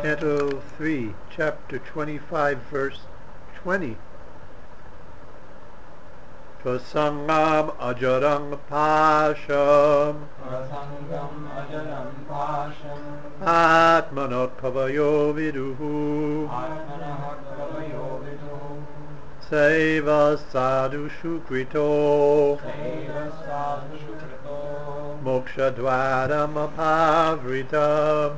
Canto 3, Chapter 25, Verse 20. Prasangam ajarang pasham Atmanot kavayo viduhu Seva sadhu shukrito Moksha dvaram apavritam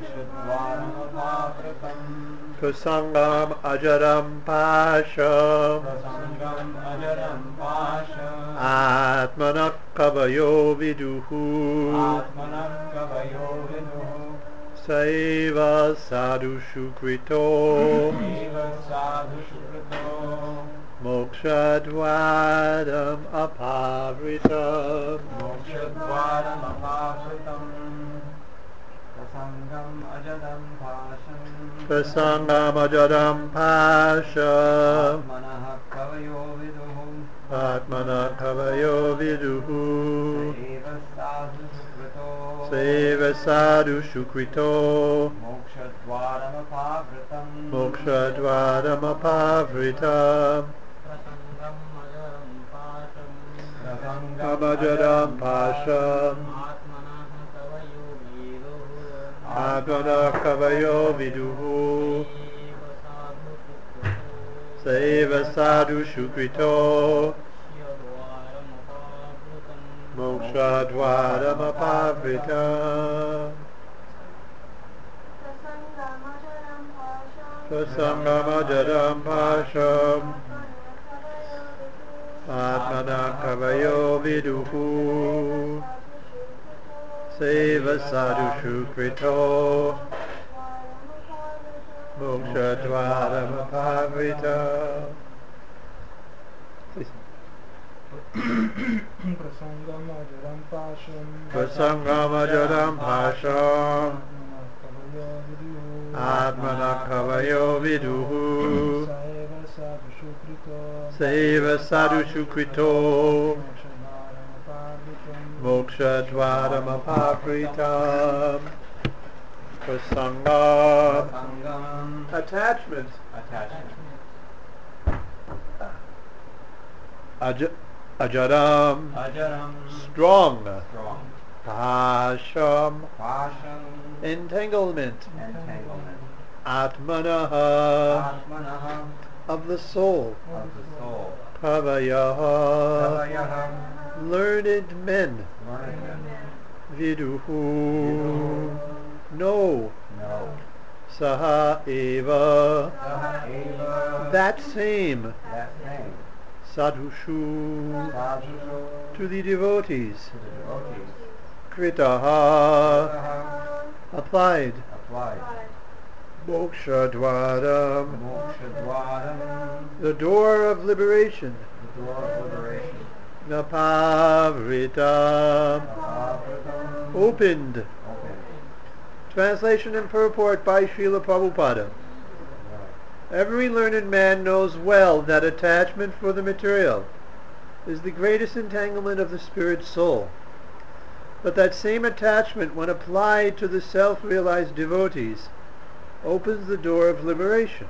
Prasangam ajaram pasham Atmanak kavayo viduhu Saiva sadhu shukrito Moksha dvaram apavritam Prasangam ajaram pasham Atmana kavayo viduhu Seva sadhu shukrito Moksha dvaram apavritam Amajaram pasham Atmana kavayo viduhu Seva sadhu shukrito Moksha dvaram apavritam Prasangam ajaram pasham Atmana kavayo viduhu Seva sadhu shukrito Moksha dvaram apavritam. Prasangam ajaram pasham Atmana kavayo viduhu Seva sadhu shukrito Moksha dvaram apavritam. Prasangam attachment. Ajaram strong. Pasham entanglement. Atmanaha of the soul. Kavayaha learned men. Viduhu no. Saha eva that same. Sadhushu to the devotees. Kritaha applied. Moksha dvaram the door of liberation. Napavritam opened. Translation and purport by Srila Prabhupada. Every learned man knows well that attachment for the material is the greatest entanglement of the spirit soul. But that same attachment, when applied to the self-realized devotees, opens the door of liberation.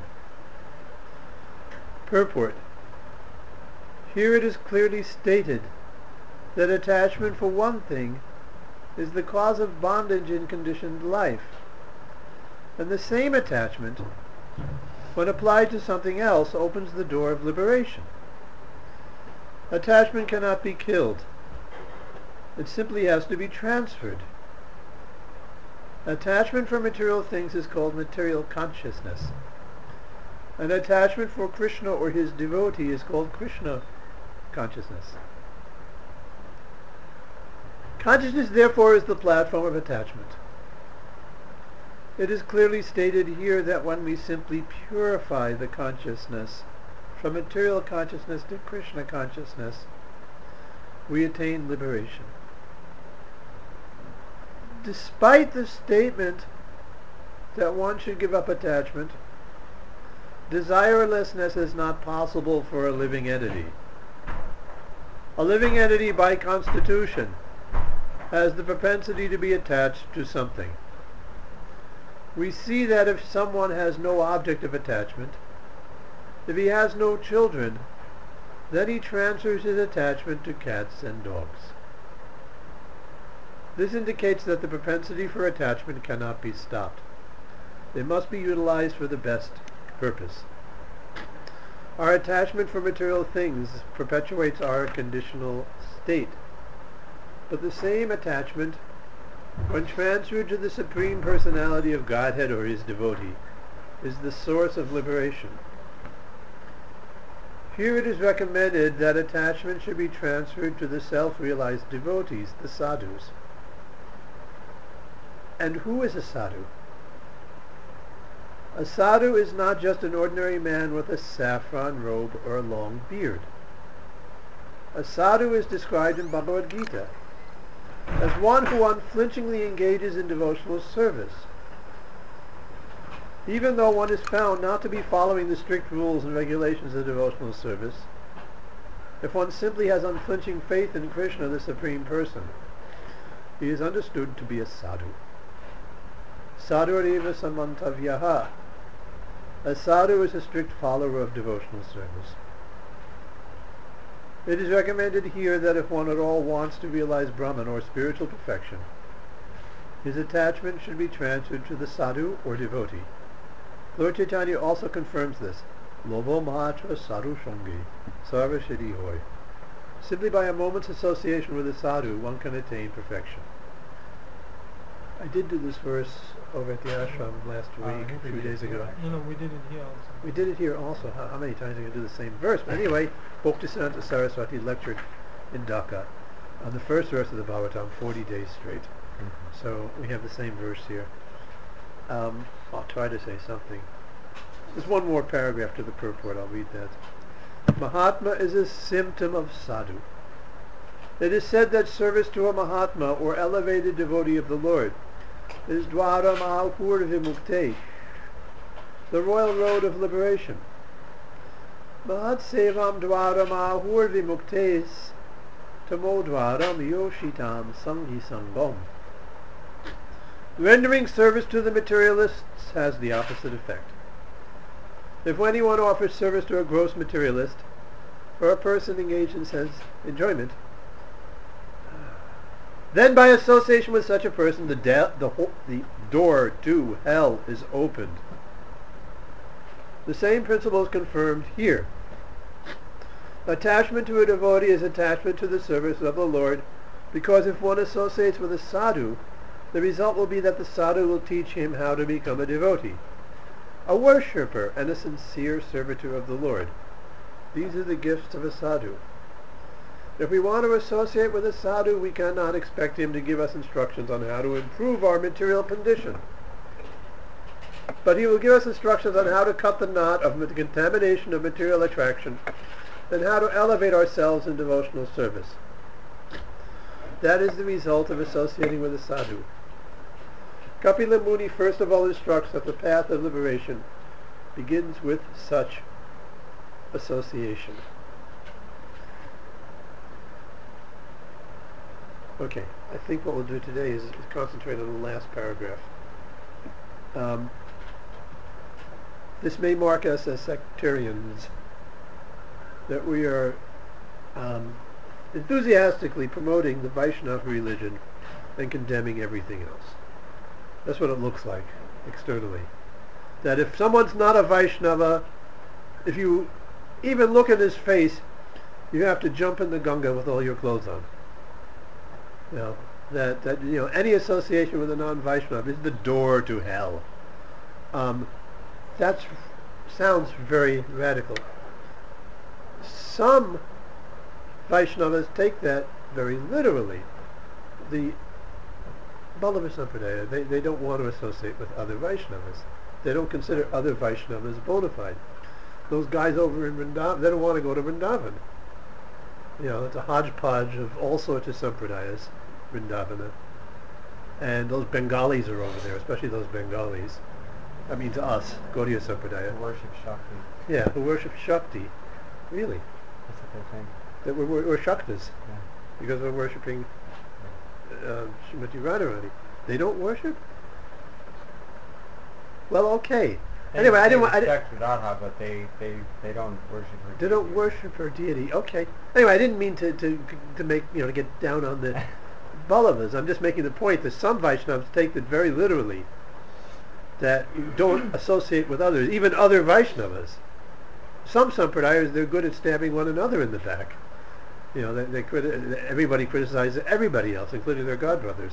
Purport. Here it is clearly stated that attachment for one thing is the cause of bondage in conditioned life. And the same attachment, when applied to something else, opens the door of liberation. Attachment cannot be killed. It simply has to be transferred. Attachment for material things is called material consciousness. And attachment for Krishna or his devotee is called Krishna consciousness. Consciousness, therefore, is the platform of attachment. It is clearly stated here that when we simply purify the consciousness from material consciousness to Krishna consciousness, we attain liberation. Despite the statement that one should give up attachment, desirelessness is not possible for a living entity. A living entity by constitution has the propensity to be attached to something. we see that if someone has no object of attachment, if he has no children, then he transfers his attachment to cats and dogs. This indicates that the propensity for attachment cannot be stopped. It must be utilized for the best purpose. Our attachment for material things perpetuates our conditional state. But the same attachment, when transferred to the Supreme Personality of Godhead or his devotee, is the source of liberation. Here it is recommended that attachment should be transferred to the self-realized devotees, the sadhus. And who is a sadhu? A sadhu is not just an ordinary man with a saffron robe or a long beard. A sadhu is described in Bhagavad Gita as one who unflinchingly engages in devotional service. Even though one is found not to be following the strict rules and regulations of devotional service, if one simply has unflinching faith in Krishna, the Supreme Person, he is understood to be a sadhu. Sadhureva samantavyaha. A sadhu is a strict follower of devotional service. It is recommended here that if one at all wants to realize Brahman or spiritual perfection, his attachment should be transferred to the sadhu or devotee. Lord Chaitanya also confirms this. Lobo mahatra sadhu shongi sarva siddhi hoy. Simply by a moment's association with a sadhu, one can attain perfection. I did do this verse over at the ashram last week, a few days ago. No, we did it here also. We did it here also. How many times are you going to do the same verse? But anyway, Bhaktivedanta Saraswati lectured in Dhaka on the first verse of the Bhagavatam 40 days straight. Mm-hmm. So we have the same verse here. I'll try to say something. There's one more paragraph to the purport. I'll read that. Mahatma is a symptom of sadhu. It is said that service to a Mahatma or elevated devotee of the Lord is Dwara Mahapur Vimukte, the royal road of liberation. Mahat Sevam Dwara Mahapur Vimuktes Tamo Dwaram Yoshitam Sangi Sangam. Rendering service to the materialists has the opposite effect. If anyone offers service to a gross materialist, or a person engaged in sense enjoyment, then by association with such a person, the door to hell is opened. The same principle is confirmed here. Attachment to a devotee is attachment to the service of the Lord, because if one associates with a sadhu, the result will be that the sadhu will teach him how to become a devotee, a worshipper, and a sincere servitor of the Lord. These are the gifts of a sadhu. If we want to associate with a sadhu, we cannot expect him to give us instructions on how to improve our material condition. But he will give us instructions on how to cut the knot of the contamination of material attraction and how to elevate ourselves in devotional service. That is the result of associating with a sadhu. Kapila Muni first of all instructs that the path of liberation begins with such association. Okay, I think what we'll do today is concentrate on the last paragraph. This may mark us as sectarians, that we are enthusiastically promoting the Vaishnava religion and condemning everything else. That's what it looks like externally. That if someone's not a Vaishnava, if you even look at his face, you have to jump in the Ganga with all your clothes on. You know, that any association with a non-Vaishnava is the door to hell. That sounds very radical. Some Vaishnavas take that very literally. The Vallabha Sampradaya, they don't want to associate with other Vaishnavas. They don't consider other Vaishnavas bona fide. Those guys over in Vrindavan, they don't want to go to Vrindavan. It's a hodgepodge of all sorts of Sampradayas, Vrindavana. And those Bengalis are over there, especially those Bengalis. I mean to us, Gaudiya Sampradaya. Who worship Shakti. Yeah, who worship Shakti. Really? That's what they think. That we're Shaktas. Yeah. Because we're worshipping Srimati Radharani. They don't worship? Well, okay. They, Anyway, I they didn't want... respect Radha, but they don't worship her. They don't deity. worship her deity. Okay. Anyway, I didn't mean to make, to get down on the Ballavas. I'm just making the point that some Vaishnavas take it very literally, that you don't associate with others, even other Vaishnavas. Some Sampradayas, they're good at stabbing one another in the back. Everybody criticizes everybody else, including their godbrothers.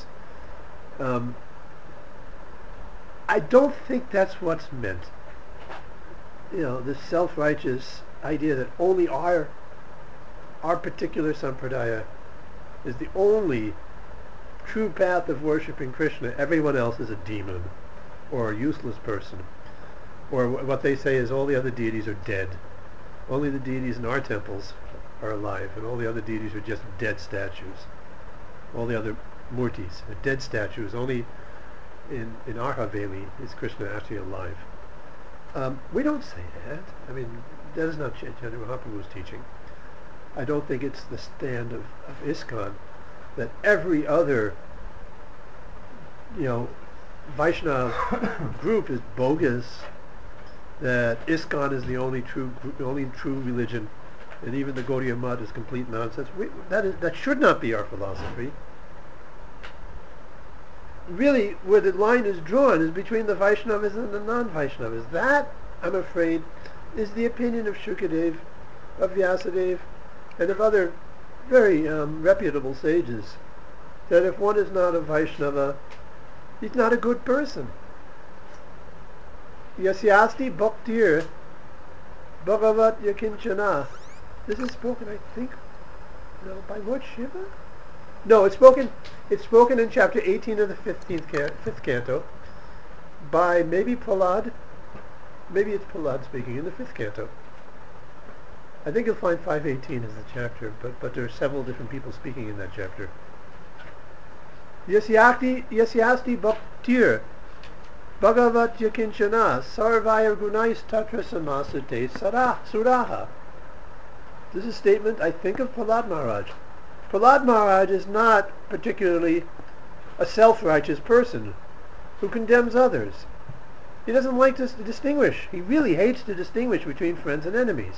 I don't think that's what's meant. This self-righteous idea that only our particular Sampradaya is the only true path of worshipping Krishna. Everyone else is a demon or a useless person. Or what they say is all the other deities are dead. Only the deities in our temples are alive, and all the other deities are just dead statues. All the other murtis are dead statues. Only in our Haveli is Krishna actually alive. We don't say that. I mean, that is not Chaitanya Mahaprabhu's teaching. I don't think it's the stand of ISKCON that every other, Vaishnava group is bogus, that ISKCON is the only true religion, and even the Gaudiya Math is complete nonsense. That should not be our philosophy. Really, where the line is drawn is between the Vaishnavas and the non-Vaishnavas. That, I'm afraid, is the opinion of Shukadev, of Vyasadeva, and of other very reputable sages, that if one is not a Vaishnava, he's not a good person. Yasyasti bhaktir bhagavat yakinchana. This is spoken, I think, by Lord Shiva? No, it's spoken in chapter 18 of the 5th canto by maybe Prahlad. Maybe it's Prahlad speaking in the 5th canto. I think you'll find 518 is the chapter, but there are several different people speaking in that chapter. Yasyasti bhaktir bhagavat yakinchana sarvaya gunais tatra samasate suraha. This is a statement, I think, of Prahlad Maharaj. Prahlad Maharaj is not particularly a self-righteous person who condemns others. He doesn't like to distinguish. He really hates to distinguish between friends and enemies.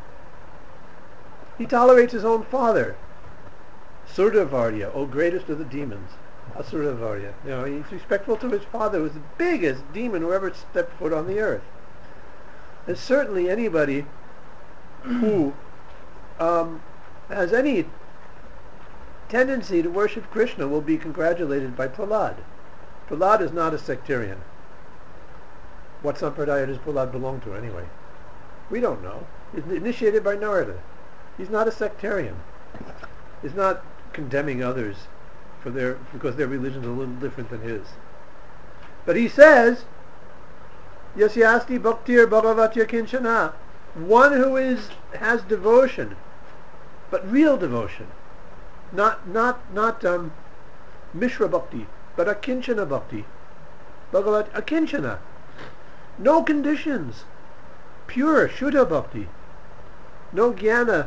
He tolerates his own father, Surdavarya, greatest of the demons, Asuravarya. He's respectful to his father, who was the biggest demon who ever stepped foot on the earth. And certainly anybody who has any tendency to worship Krishna will be congratulated by Prahlad. Prahlad is not a sectarian. What Sampradaya does Prahlad belong to anyway? We don't know. He's initiated by Narada. He's not a sectarian. He's not condemning others because their religion is a little different than his. But he says, Yasyasti bhaktir bhagavatya kinchana. One who has devotion, but real devotion. Not Mishra Bhakti, but Akinchana Bhakti. Bhagavat Akinchana. No conditions. Pure Shuddha Bhakti. No Jnana,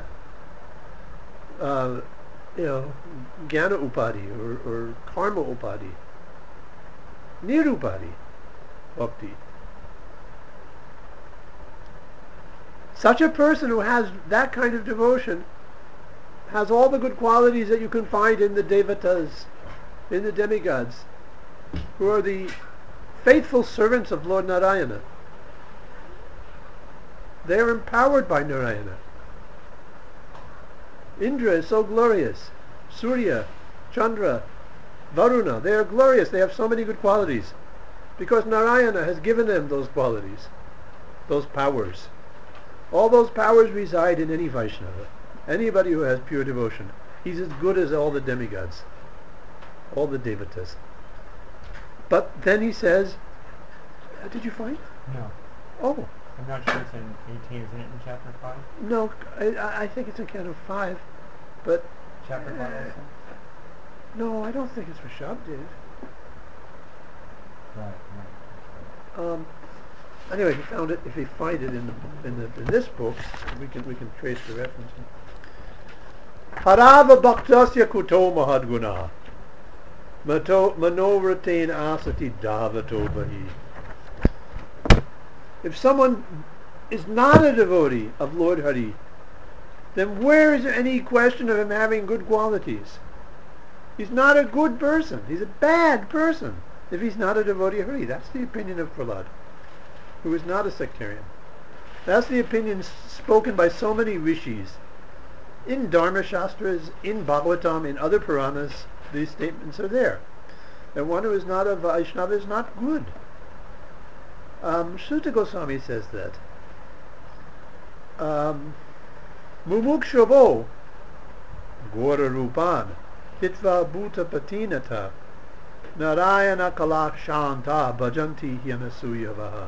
Jnana Upadi or Karma Upadi. Nirupadi Bhakti. Such a person who has that kind of devotion has all the good qualities that you can find in the devatas, in the demigods, who are the faithful servants of Lord Narayana. They are empowered by Narayana. Indra is so glorious. Surya, Chandra, Varuna, they are glorious. They have so many good qualities because Narayana has given them those qualities, those powers. All those powers reside in any Vaishnava. Anybody who has pure devotion, he's as good as all the demigods, all the devatas. But then he says, did you find? No. Oh. I'm not sure it's in 18. Isn't it in chapter 5? No, I think it's in canto 5, but... Chapter 5 also? No, I don't think it's for Shabdev. Right. Anyway, if you find it in this book, we can trace the reference. Harava bhaktasya kuto mahadguna manovratain asati davato bahi. If someone is not a devotee of Lord Hari, then where is there any question of him having good qualities? He's not a good person. He's a bad person if he's not a devotee of Hari. That's the opinion of Prahlad, who is not a sectarian. That's the opinion spoken by so many rishis. In Dharma Shastras, in Bhagavatam, in other Puranas, these statements are there. That one who is not a Vaishnava is not good. Suta Goswami says that. Mumukshavo Gora Rupan Hitva Bhuta Patinata Narayana Kalak Shanta Bhajanti Hyanasuyavaha.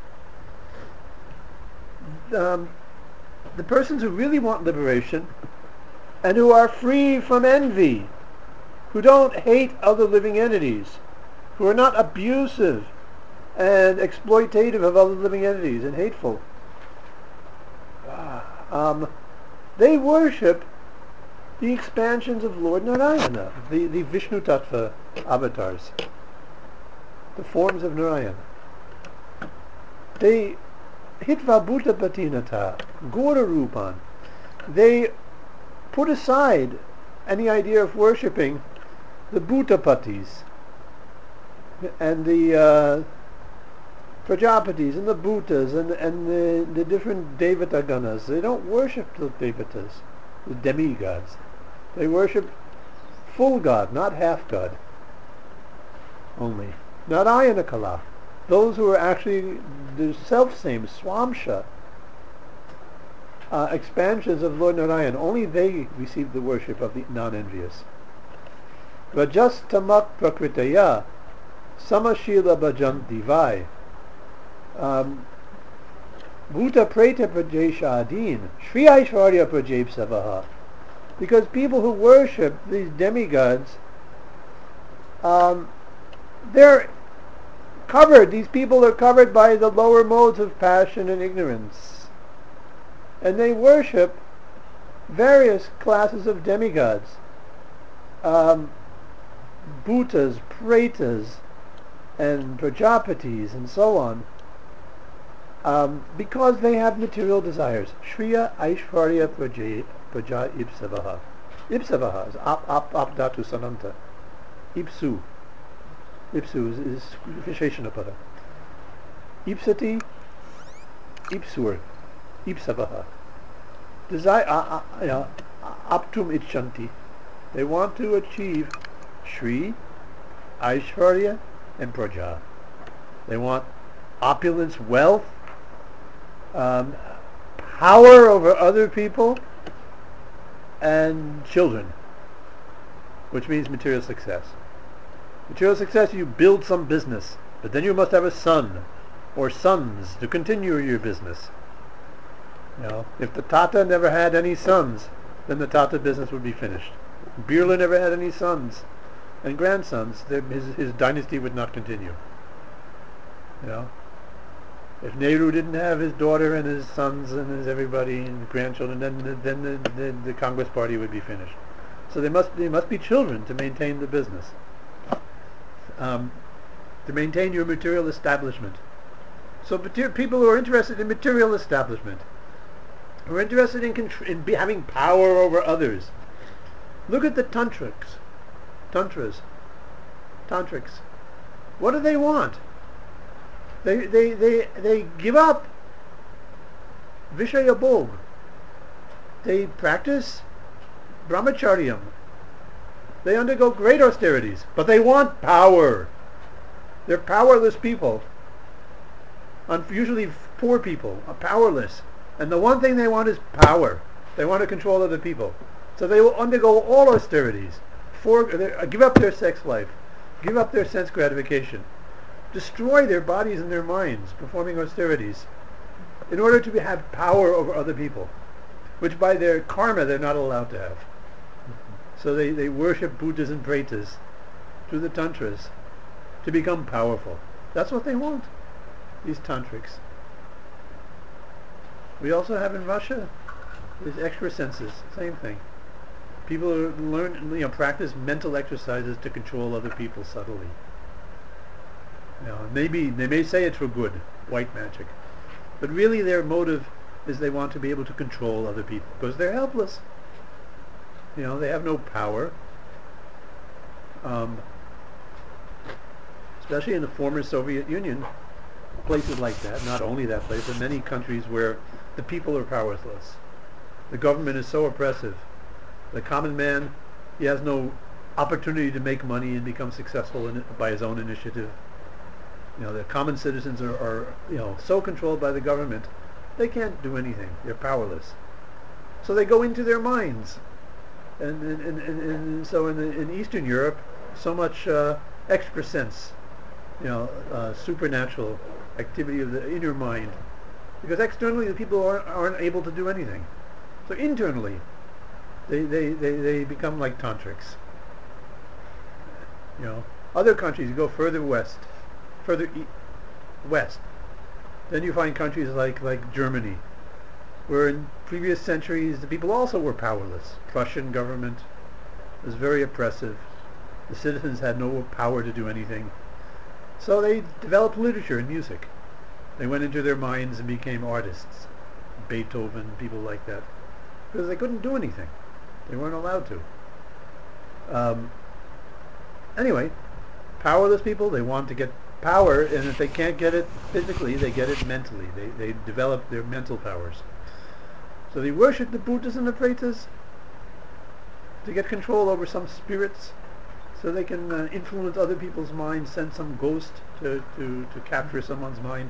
The persons who really want liberation and who are free from envy, who don't hate other living entities, who are not abusive and exploitative of other living entities and hateful, they worship the expansions of Lord Narayana, the Vishnu Tattva avatars, the forms of Narayana. They Hitva Bhuta Patinata, Gora Rupan. They put aside any idea of worshipping the Bhutapatis and the Prajapatis and the Bhutas and the different Devata Ganas. They don't worship the Devatas, the demigods. They worship full God, not half God only. Narayana Kala. Those who are actually the self-same Swamsha expansions of Lord Narayan, only they receive the worship of the non-envious. Rajas tamak prakritaya samashila bhajanti vai bhuta preta prajesha Shri Aishwarya prajepsavaha. Because people who worship these demigods, they're covered. These people are covered by the lower modes of passion and ignorance, and they worship various classes of demigods, bhutas, pretas, and prajapatis, and so on, because they have material desires. Shriya Aishwarya Praja Ipsavaha. Ipsavaha is ap dhatu sananta. Ipsu. Ipsu is Visheshana Pada. Ipsati, Ipsur, Ipsavaha. Desire, aptum ichanti. They want to achieve Shri, Aishwarya, and Praja. They want opulence, wealth, power over other people, and children, which means material success. Material success, you build some business, but then you must have a son or sons to continue your business. If the Tata never had any sons, then the Tata business would be finished. Birla never had any sons and grandsons, his dynasty would not continue. If Nehru didn't have his daughter and his sons and his everybody and grandchildren, then the Congress Party would be finished. So they must be children to maintain the business. To maintain your material establishment. So people who are interested in material establishment, who are interested in having power over others, look at the tantrics. What do they want? They give up Vishaya Bhog. They practice brahmacharyam. They undergo great austerities, but they want power. They're powerless people. Usually poor people are powerless. And the one thing they want is power. They want to control other people. So they will undergo all austerities. Give up their sex life. Give up their sense gratification. Destroy their bodies and their minds performing austerities in order to have power over other people, which by their karma they're not allowed to have. So they worship Bhutas and Pretas through the Tantras to become powerful. That's what they want, these Tantrics. We also have in Russia these extra senses, same thing. People who practice mental exercises to control other people subtly. They may say it's for good, white magic, But really their motive is they want to be able to control other people because they're helpless. They have no power. Especially in the former Soviet Union, places like that, not only that place, but many countries where the people are powerless. The government is so oppressive. The common man, he has no opportunity to make money and become successful by his own initiative. The common citizens are so controlled by the government, they can't do anything. They're powerless. So they go into their minds. And so in Eastern Europe, so much extra sense, supernatural activity of the inner mind. Because externally the people aren't able to do anything. So internally, they become like tantrics. Other countries, you go further west, west. Then you find countries like Germany, where in previous centuries the people also were powerless. Prussian government was very oppressive. The citizens had no power to do anything. So they developed literature and music. They went into their minds and became artists. Beethoven, people like that. Because they couldn't do anything. They weren't allowed to. Anyway, powerless people, they want to get power, and if they can't get it physically, they get it mentally. They develop their mental powers. So they worship the Bhutas and the Pretas to get control over some spirits, so they can influence other people's minds, send some ghost to capture someone's mind.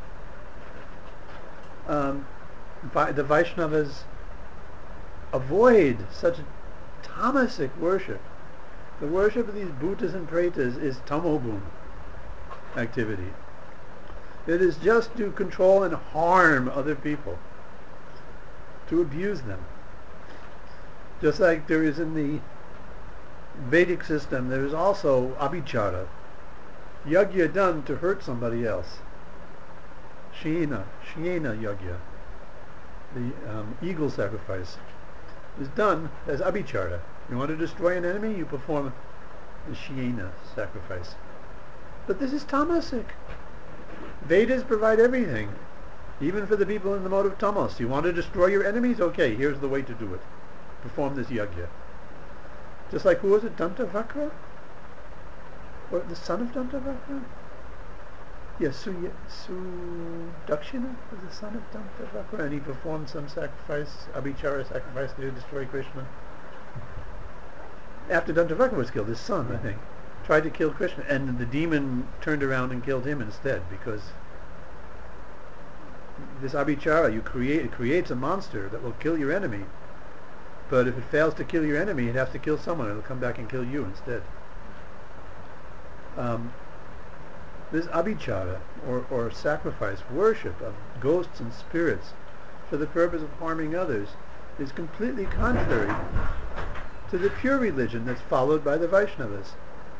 The Vaishnavas avoid such tamasic worship. The worship of these Bhutas and Pretas is tamoguna activity. It is just to control and harm other people, to abuse them. Just like there is in the Vedic system, there is also abhichara, yajna done to hurt somebody else. Shena yajna, the eagle sacrifice, is done as abhichara. You want to destroy an enemy, you perform the Shena sacrifice. But this is tamasic. Vedas provide everything, even for the people in the mode of tamas. You want to destroy your enemies? Okay, here's the way to do it. Perform this yajna. Just like, who was it, Dantavakra? Or the son of Dantavakra? Yes, Dakshina was the son of Dantavakra, and he performed some sacrifice, abhichara sacrifice, to destroy Krishna. After Dantavakra was killed, his son, I think, tried to kill Krishna, and the demon turned around and killed him instead, because this abhichara, it creates a monster that will kill your enemy, but if it fails to kill your enemy, it has to kill someone. It'll come back and kill you instead. This abhichara, or sacrifice, worship of ghosts and spirits for the purpose of harming others, is completely contrary to the pure religion that's followed by the Vaishnavas.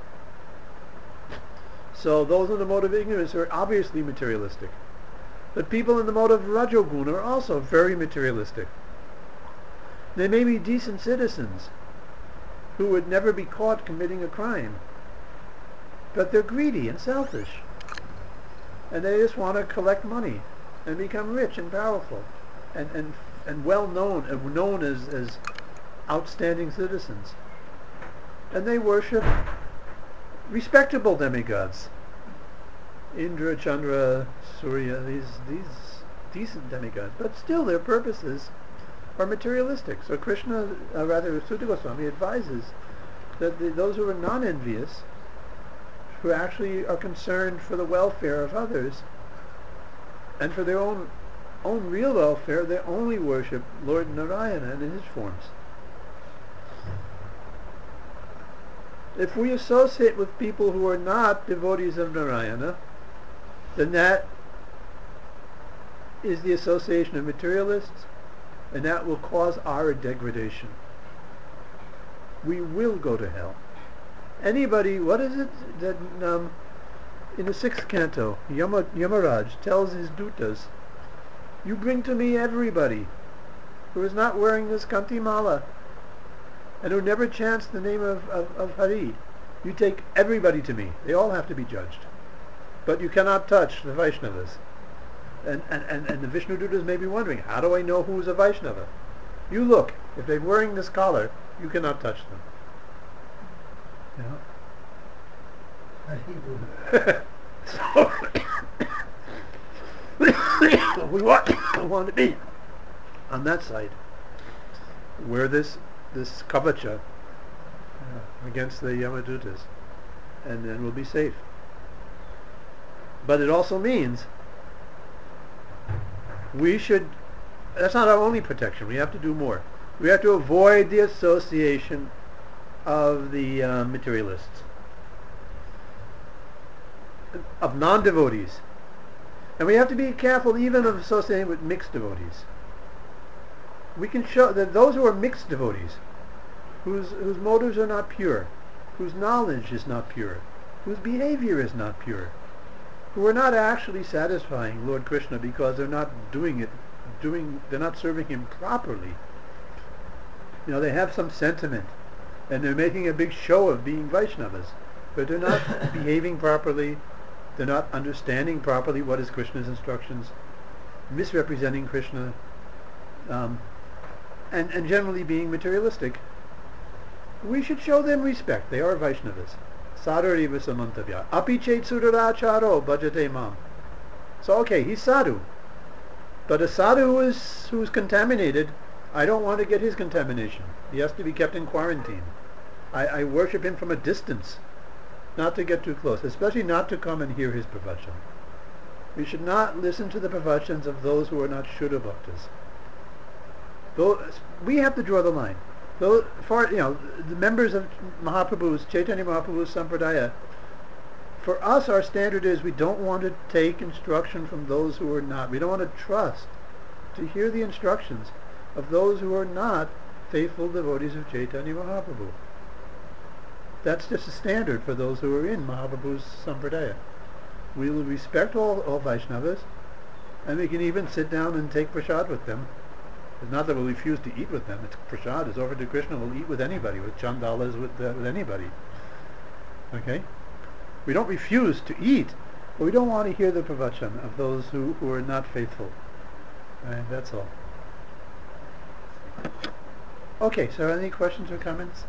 So those in the mode of ignorance are obviously materialistic. But people in the mode of Rajoguna are also very materialistic. They may be decent citizens who would never be caught committing a crime, but they're greedy and selfish, and they just want to collect money and become rich and powerful and well known and known as outstanding citizens. And they worship respectable demigods, Indra, Chandra, Surya, these decent demigods, but still their purposes are materialistic. So Krishna, Sutta Goswami advises that those who are non-envious, who actually are concerned for the welfare of others and for their own real welfare, they only worship Lord Narayana in his forms. If we associate with people who are not devotees of Narayana, then that is the association of materialists, and that will cause our degradation. We will go to hell. Anybody, what is it that in the 6th canto, Yamaraj tells his dutas, you bring to me everybody who is not wearing this Kanti Mala and who never chants the name of Hari. You take everybody to me. They all have to be judged. But you cannot touch the Vaishnavas. And the Vishnu Dutas may be wondering, how do I know who's a Vaishnava? You look. If they're wearing this collar, you cannot touch them. So we want to be on that side, wear this kavacha against the Yamadutas, and then we'll be safe. But it also means that's not our only protection. We have to do more. We have to avoid the association of the materialists, of non-devotees. And we have to be careful even of associating with mixed devotees. We can show that those who are mixed devotees, whose motives are not pure, whose knowledge is not pure, whose behavior is not pure, who are not actually satisfying Lord Krishna because they're not they're not serving him properly. They have some sentiment, and they're making a big show of being Vaishnavas, but they're not behaving properly. They're not understanding properly what is Krishna's instructions, misrepresenting Krishna, and generally being materialistic. We should show them respect. They are Vaishnavas. Sadhariva samantavya. Api chet suduracharo bhajate mam. So okay, he's sadhu. But a sadhu who's contaminated, I don't want to get his contamination. He has to be kept in quarantine. I worship him from a distance, not to get too close, especially not to come and hear his pravachan. We should not listen to the pravachans of those who are not Shuddha Bhaktas. We have to draw the line. The members of Mahaprabhu's, Chaitanya Mahaprabhu's Sampradaya, for us our standard is we don't want to take instruction from those who are not. We don't want to trust to hear the instructions of those who are not faithful devotees of Chaitanya Mahaprabhu. That's just a standard for those who are in Mahaprabhu's Sampradaya. We will respect all Vaishnavas, and we can even sit down and take prasad with them. It's not that we'll refuse to eat with them. It's prasad is offered to Krishna. We'll eat with anybody, with chandalas, with anybody. Okay? We don't refuse to eat, but we don't want to hear the pravachan of those who are not faithful. Right? That's all. Okay, so any questions or comments?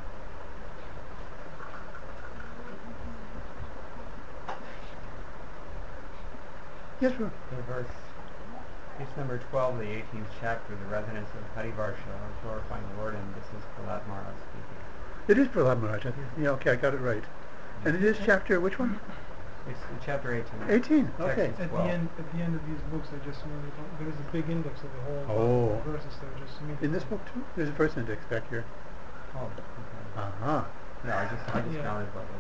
Yes, sir. In verse, piece number 12 of the 18th chapter, the residents of Harivarsha are glorifying the Lord, and this is Prahlad Maharaj speaking. It is Prahlad Maharaj, I think. Yeah, okay, I got it right. And it is chapter, which one? It's in chapter 18. 18, okay. Text is At 12. the end of these books, there's a big index of the whole verses. They're just In this book too? There's a first index back here. Oh, okay. Uh-huh. No, I just found it, but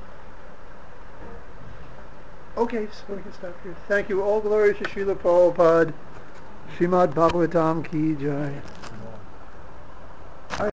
Okay, so we can stop here. Thank you. All glory to Srila Prabhupada. Srimad Bhagavatam Ki Jai.